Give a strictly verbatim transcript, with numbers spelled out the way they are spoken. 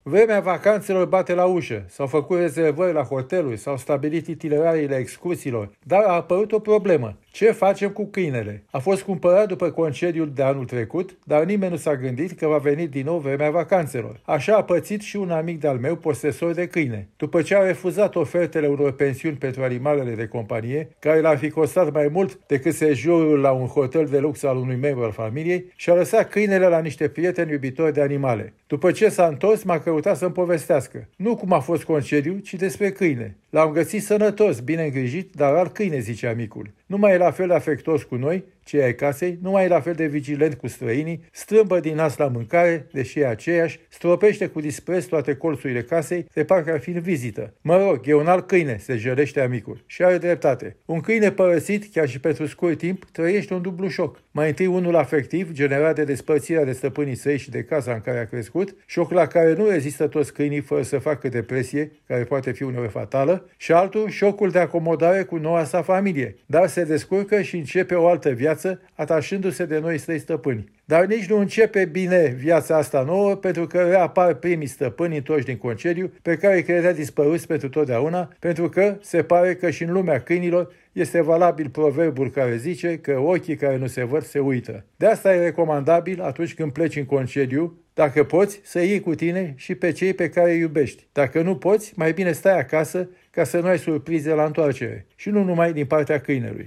Vremea vacanțelor bate la ușă, s-au făcut rezervări la hoteluri, s-au stabilit itinerariile excursiilor, dar a apărut o problemă. Ce facem cu câinele? A fost cumpărat după concediul de anul trecut, dar nimeni nu s-a gândit că va veni din nou vremea vacanțelor. Așa a pățit și un amic de-al meu, posesor de câine. După ce a refuzat ofertele unor pensiuni pentru animalele de companie, care l-ar fi costat mai mult decât sejurul la un hotel de lux al unui membru al familiei, și-a lăsat câinele la niște prieteni iubitori de animale. După ce s-a întors, m-a căutat să-mi povestească. Nu cum a fost concediu, ci despre câine. L-am găsit sănătos, bine îngrijit, dar al câine, zice amicul. Nu mai e la fel de afectos cu noi, cei ai casei, nu mai e la fel de vigilent cu străinii, strâmbă din nas la mâncare, deși e aceeași, stropește cu dispreț toate colțurile casei, de parcă ar fi în vizită. Mă rog, e un alt câine, se jărește amicul. Și are dreptate. Un câine părăsit, chiar și pentru scurt timp, trăiește un dublu șoc. Mai întâi unul afectiv, generat de despărțirea de stăpânii săi și de casa în care a crescut, șoc la care nu rezistă toți câinii fără să facă depresie, care poate fi uneori fatală, și altul, șocul de acomodare cu noua sa familie. Dar se descurcă și începe o altă viață, atașându-se de noi săi stăpâni. Dar nici nu începe bine viața asta nouă, pentru că reapar primii stăpâni întorși din concediu, pe care îi credea dispăruți pentru totdeauna, pentru că se pare că și în lumea câinilor este valabil proverbul care zice că ochii care nu se văd se uită. De asta e recomandabil, atunci când pleci în concediu, dacă poți, să iei cu tine și pe cei pe care îi iubești. Dacă nu poți, mai bine stai acasă ca să nu ai surprize la întoarcere. Și nu numai din partea câinelui.